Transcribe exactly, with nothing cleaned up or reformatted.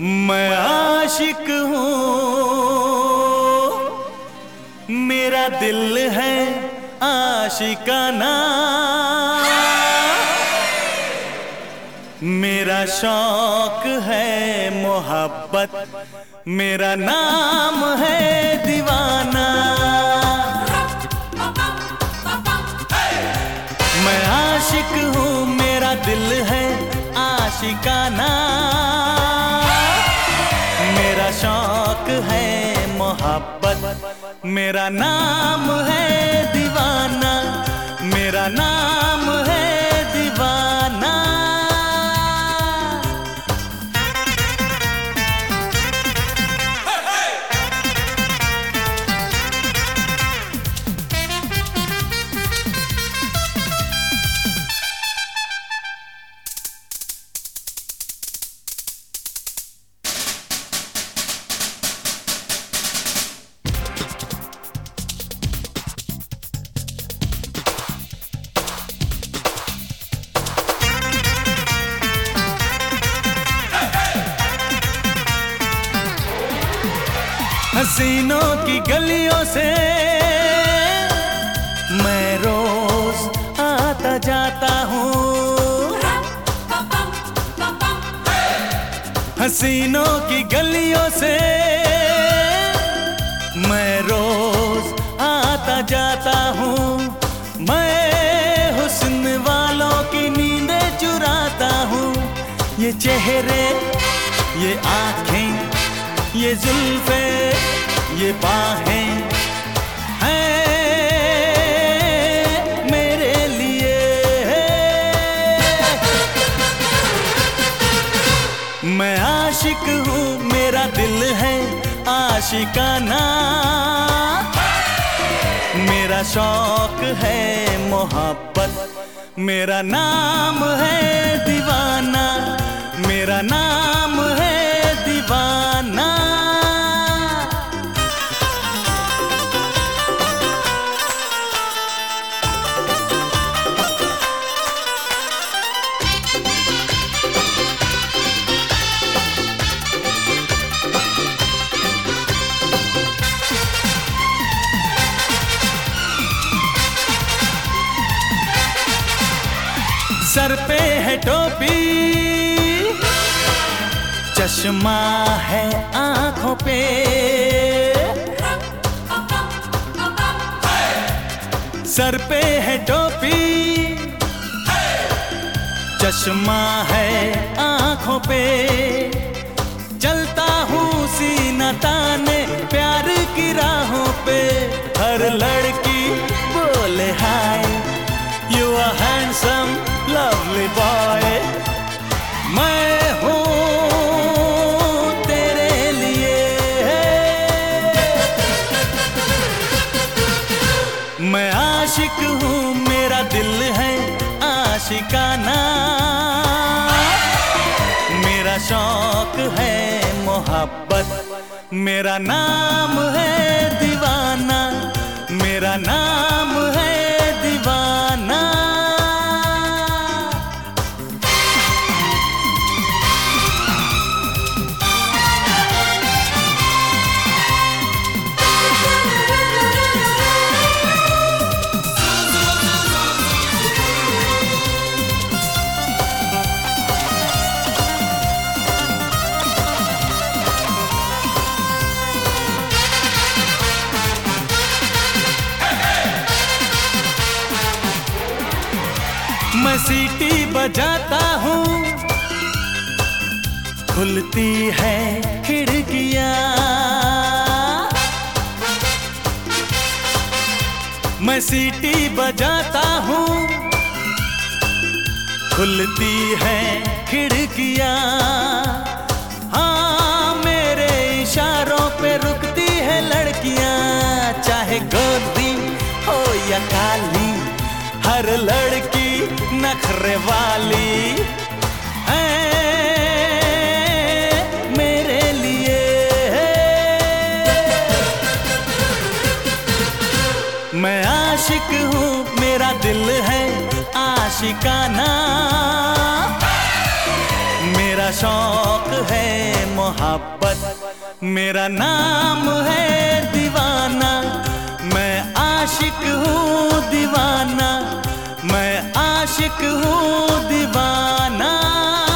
मैं आशिक हूँ, मेरा दिल है आशिकाना, मेरा शौक है मोहब्बत, मेरा नाम है दीवाना। मैं आशिक हूँ, मेरा दिल है आशिकाना, मेरा शौक है मोहब्बत, मेरा नाम है दीवाना, मेरा नाम है दीवाना। हसीनों की गलियों से मैं रोज आता जाता हूँ, हसीनों की गलियों से मैं रोज आता जाता हूँ। मैं हुस्न वालों की नींदें चुराता हूँ। ये चेहरे, ये आँखें, ये जुल्फे, ये बाहें हैं मेरे लिए। मैं आशिक हूँ, मेरा दिल है आशिकाना, मेरा शौक है मोहब्बत, मेरा नाम है दीवाना, मेरा नाम है दीवाना। सर पे है टोपी, चश्मा है आंखों पे, सर पे है टोपी, चश्मा है आंखों पे। चलता हूँ सीना ताने प्यार की राहों पे, हर लड़की बोले hi, you are handsome lovely boy. मैं हूँ तेरे लिए, मैं आशिक हूँ, मेरा दिल है आशिकाना, मेरा शौक है मोहब्बत, मेरा नाम है दीवाना, मेरा नाम है दीवाना। मैं सीटी बजाता हूँ, खुलती है खिड़कियाँ, मैं सीटी बजाता हूँ, खुलती है खिड़कियाँ। हाँ, मेरे इशारों पे रुकती है लड़कियाँ, चाहे गोरी हो या काली, हर लड़की नखरे वाली है मेरे लिए। मैं आशिक हूँ, मेरा दिल है आशिकाना, मेरा शौक है मोहब्बत, मेरा नाम है दीवाना। मैं आशिक हूँ दीवाना, मैं आशिक हूँ दीवाना।